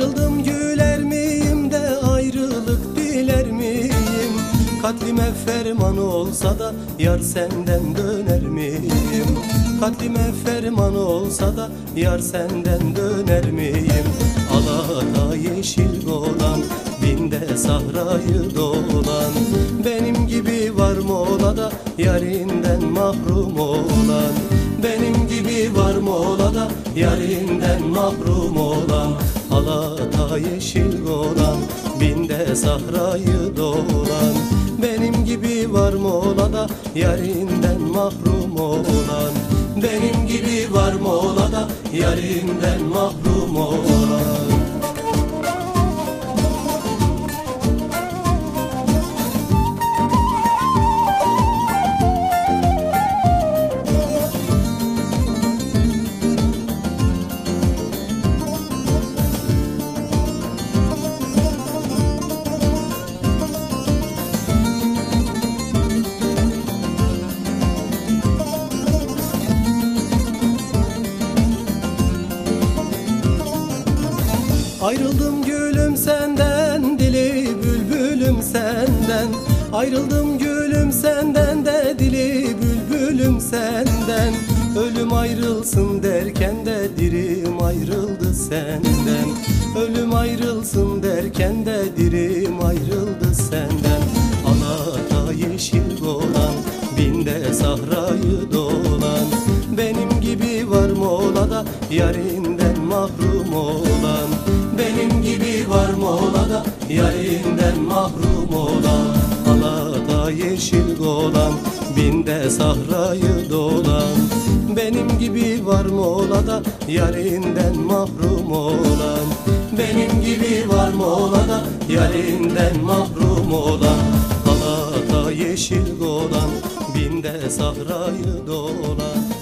Ayrıldım güler miyim de ayrılık diler miyim? Katlime ferman olsa da yar senden döner miyim? Katlime ferman olsa da yar senden döner miyim? Alada yeşil golan, binde sahrayı dolan, benim gibi var mı ola da yarinden mahrum olan? Benim gibi var mı ola da yarinden mahrum olan? Alada yeşil golan, binde sahrayı dolan, benim gibi var mı ola da yarinden mahrum olan? Benim gibi var mı ola da yarinden mahrum olan? Ayrıldım gülüm senden, dili bülbülüm senden. Ayrıldım gülüm senden de dili bülbülüm senden. Ölüm ayrılsın derken de dirim ayrıldı senden. Ölüm ayrılsın derken de dirim ayrıldı senden. Alada yeşil golan, binde sahrayı dolan, benim gibi var mı ola da yarinden mahrum olan? Benim gibi var mı ola da yarinden mahrum olan? Alada yeşil golan, binde sahrayı dolan, benim gibi var mı ola da yarinden mahrum olan? Benim gibi var mı ola da yarinden mahrum olan? Alada yeşil golan, binde sahrayı dolan,